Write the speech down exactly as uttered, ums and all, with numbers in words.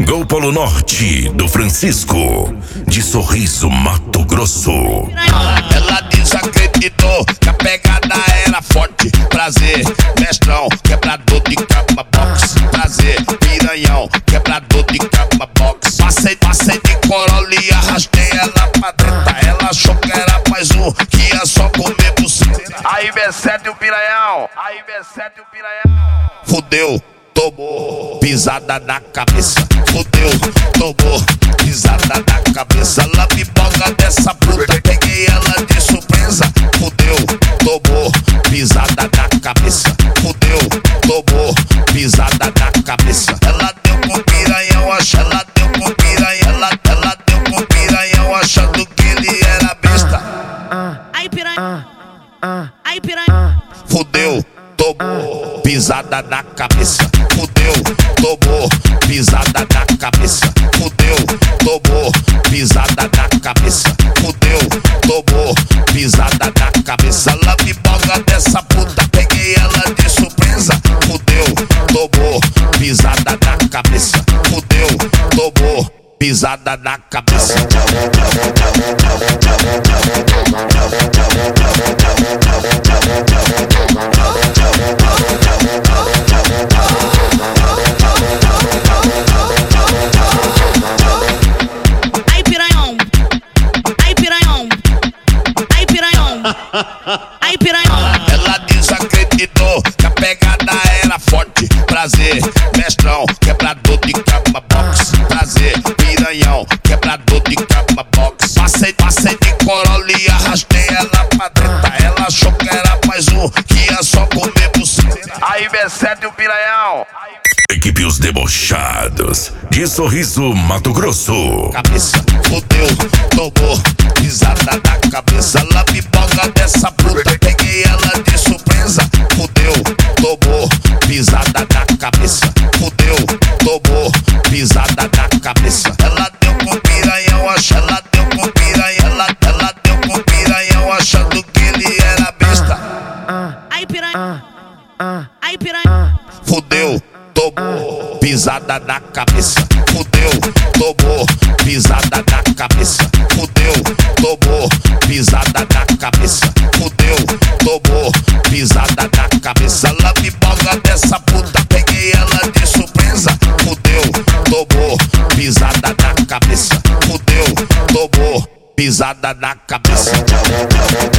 Gol Polo Norte do Francisco, de Sorriso, Mato Grosso. Ela desacreditou que a pegada era forte. Prazer, mestrão, quebrador de cama box. Prazer, piranhão, quebrador de cama box. Passei, passei de Corolla e arrastei ela pra dentro. Ela achou que era mais um, que ia só comer buceta. Aí B sete o piranhão, aí B sete o piranhão. Fudeu, tomou pisada na cabeça. Fudeu, tomou pisada na cabeça. Lambiboca dessa puta, peguei ela de surpresa. Fudeu, tomou pisada na cabeça. Fudeu, tomou pisada na cabeça. Ela deu com piranhão, acha, ela deu com piranhão, ela, ela deu com piranhão, achando que ele era besta. Aí piranha, aí piranha. Fudeu, tomou pisada na cabeça. Fudeu, tomou pisada na cabeça. Fudeu, tomou pisada na cabeça. Fudeu, tomou pisada na cabeça. Lambiboca dessa puta, peguei ela de surpresa. Fudeu, tomou pisada na cabeça. Fudeu, tomou pisada na cabeça. Aí piranhão, aí piranhão, aí piranhão, aí piranhão. Ela desacreditou que a pegada era forte. Prazer, mestrão, quebrador de cama box. Prazer, piranhão, quebrador de cama box. Passei, passei de Corolla e arrastei ela pra dentro. Ela achou que era mais um, que ia só comer buceta. Aí B sete o piranhão. Equipe Os Debochados, de Sorriso, Mato Grosso. Cabeça, fudeu, tomou pisada na cabeça. Lambiboca dessa puta, peguei ela de surpresa. Fudeu, tomou pisada na cabeça. Fudeu, tomou pisada na cabeça. Ela deu com piranhão, acha, ela deu com piranhão, ela, ela deu com piranhão, achando que ele era besta. Aí piranha, aí piranha. Fudeu, tomou pisada na cabeça. Fudeu, tomou pisada na cabeça. Fudeu, tomou pisada na cabeça. Fudeu, tomou pisada na cabeça. Lambiboca dessa puta, peguei ela de surpresa. Fudeu, tomou pisada na cabeça. Fudeu, tomou pisada na cabeça.